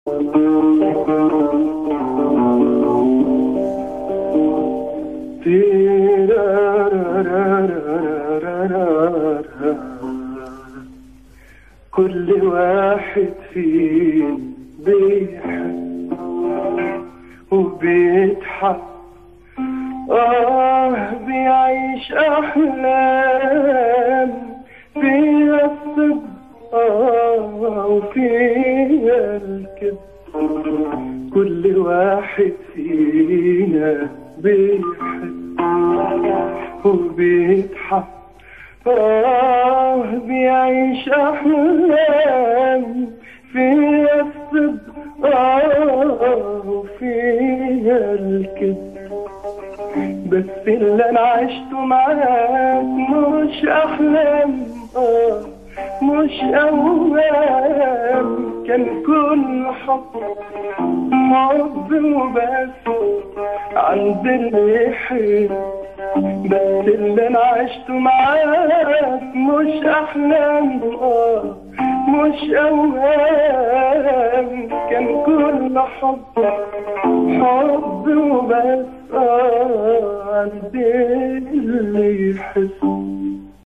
كل واحد فينا بيحب وبيضحك، بيعيش أحلام فيها الصدق وفيها الكذب. كل واحد فينا بيحب وبيضحك، بيعيش أحلام فيها الصدق وفيها الكذب. بس اللي أنا عشته معاك مش أحلام، مش أوهام، كان كل حب وبس عند اللي يحب. بس اللي أنا عشته معاك مش أحلام، مش أوهام، كان كل حب وبس عند اللي يحس.